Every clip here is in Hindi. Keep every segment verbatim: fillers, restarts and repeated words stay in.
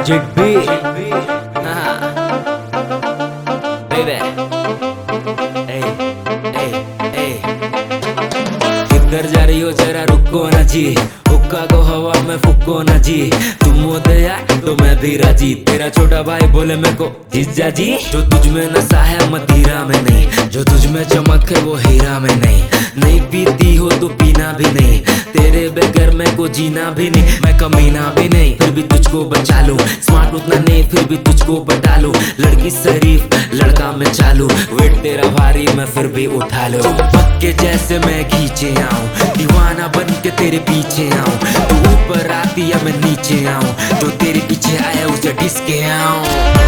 जिड्डी बेबे किधर जा रही हो जरा रुको ना जी, हुक्का को हवा में फूको ना जी। तुम होते यार तो मैं भी राजी, तेरा छोटा भाई बोले मेरे को जीजा जी। जो तुझ में नशा है मदिरा में नहीं, जो तुझ में चमक है वो हीरा में नहीं। नहीं पीती हो तो पीना भी नहीं, तेरे बगैर मैं को जीना भी नहीं। मैं कमीना भी नहीं फिर भी तुझको बचा लूं, स्मार्ट उतना नहीं फिर भी तुझको बता लूं। लड़की शरीफ लड़का मैं चालू, वेट तेरा भारी मैं फिर भी उठा लूं। पक्के जैसे मैं खींचे आऊं, दीवाना बन के तेरे पीछे आऊं। तू ऊपर आती या मैं नीचे आऊं, जो तेरे पीछे आया उसे डिस्के आऊं।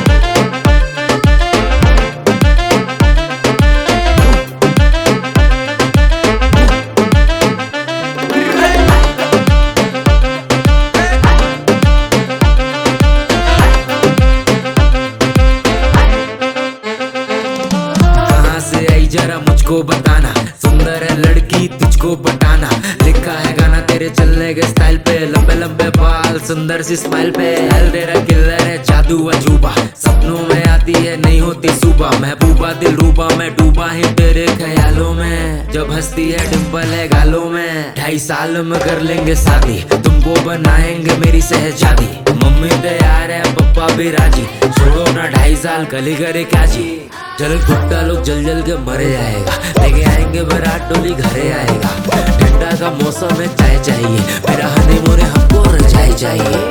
जरा मुझको बताना, सुंदर है लड़की तुझको पटाना। लिखा है गाना तेरे चलने के स्टाइल पे, लंबे लंबे बाल सुंदर सी स्माइल पे। हेल तेरा किलर है जादू अजूबा, सपनों में आती है नहीं होती सुबह। महबूबा दिल रूबा मैं डूबा ही तेरे ख्यालों में, जब हंसती है डिम्पल है गालों में। ढाई साल में कर लेंगे शादी, तुमको बनाएंगे मेरी शहजादी। मम्मी तैयार है पप्पा भी राजी, छोड़ो ना ढाई साल कली करे क्या जी। चल गुट्टा लोग जल जल के मर जाएगा, लेके आएंगे बारात डोली घरे आएगा। ठंडा का मौसम है चाय चाहिए, मेरा हनीमून हमको रजाई चाहिए।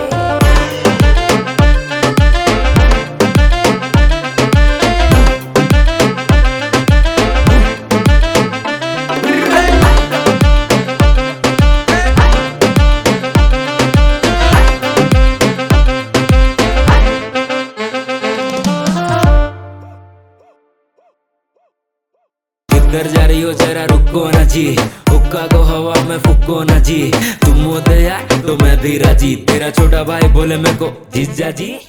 किधर जा रही हो जरा रुको ना जी, हुक्का को हवा में फूको ना जी। तुम होते यार तो मैं भी राजी, तेरा छोटा भाई बोले मेरे को जीजा जी।